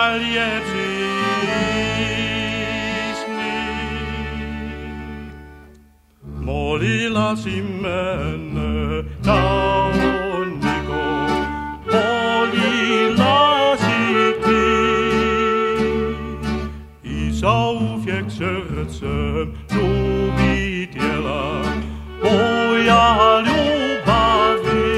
je prísny. Molila si mene, Tauniko, molila si ty. I zaufjek srdcem ljubitela, moja ljubavi.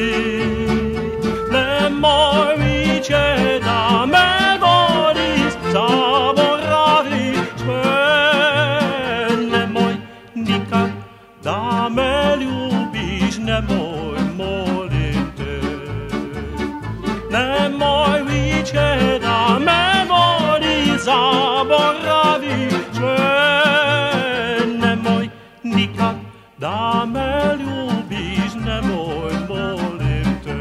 Nemoj viće da me voliš, zaboravi sve. Nemoj nikad da me ljubiš, nemoj, molim te. Nemoj viće da me voliš, zaboravi sve. Nemoj nikad da me ljubiš, nemoj, molim te.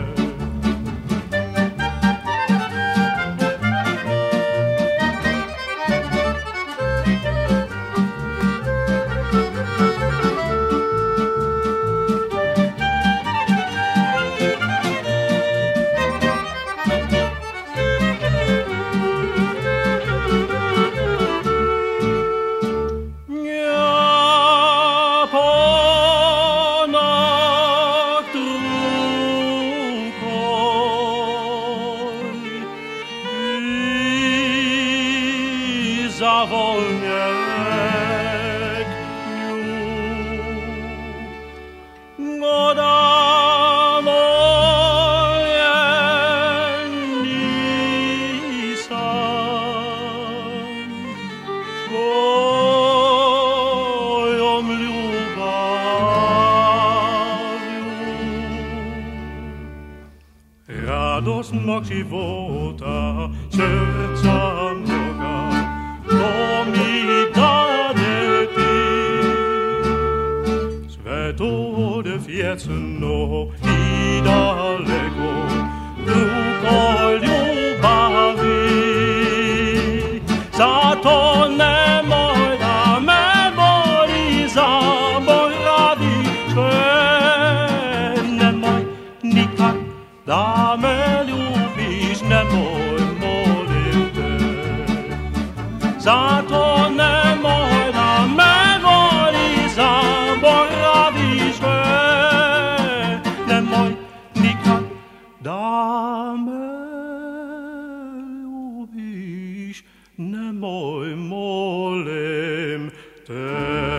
Zavolniek goda moje nisam svojom ljubavlju. Radost mog života, srca moga, to mi dade ti. Sve to ode vjecno i daleko, drugo ljubavi. Zato nemoj da me boli, zaboravi sve. Nemoj nikad da me ljubiš, nemoj, molim te. Zato nemoj da me voli, zaboravi sve. Nemoj nikad da me ljubiš, nemoj, molim te.